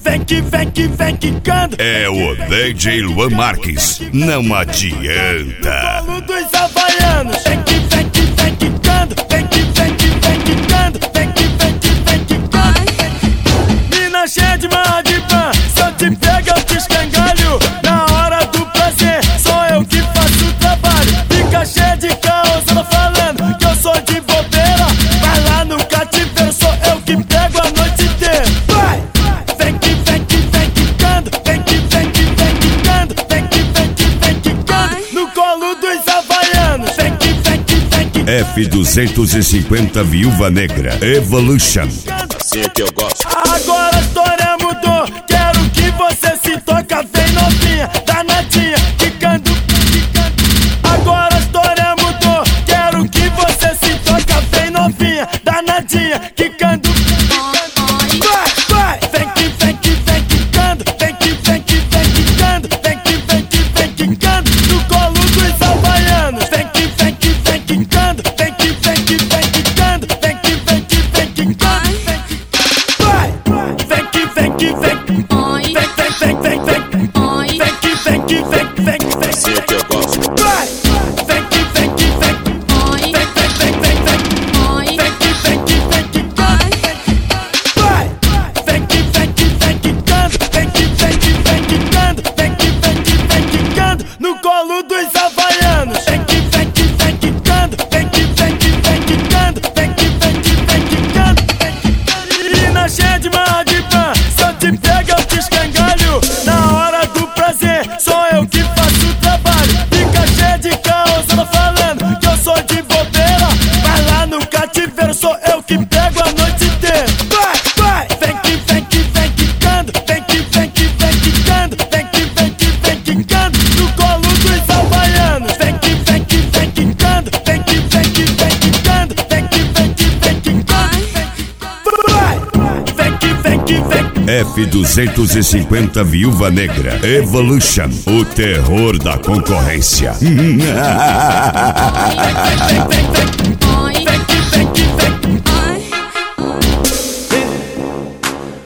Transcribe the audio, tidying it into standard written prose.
vem quicando. É o DJ Luan Marques, não adianta. No colo dos havaianos. Vem quicando. Vem quicando. Mina cheia de marra de pan. Se eu te pego eu te escangalho. Na hora do prazer sou eu que faço o trabalho. Fica cheia de caos, eu tô falando que eu sou de bobeira. Vai lá no cativeiro, sou eu que pego a noite inteira. Vai! Vem quicando. No colo dos havaianos. Vem quicando. F250 Viúva Negra Evolution. Assim é que eu gosto. Agora a história mudou. Quero que você se toca. Vem novinha, danadinha, quicando. Agora a história mudou. Quero que você se toca. Vem novinha, danadinha, quicando. Vai! Vem quicando. Vem quicando. No colo dos havaianos. Vem quicando. Vem quicando. Vai! Vem. Assim é que eu gosto. Vai! Vem. Quicando no colo dos havaianos. Vem quicando. Menina cheia de marra de pan. Se eu te pego eu te escangalho. Na hora do prazer sou eu que faço o trabalho. Fica cheia de caos, eu tô falando que eu sou de bobeira. Vai lá no cativeiro, sou eu que pego a noite inteira. Vai! Vem quicando. Vem quicando no colo dos havaianos. Vem quicando. Vai! F250 Viúva Negra Evolution, o terror da concorrência. Vem.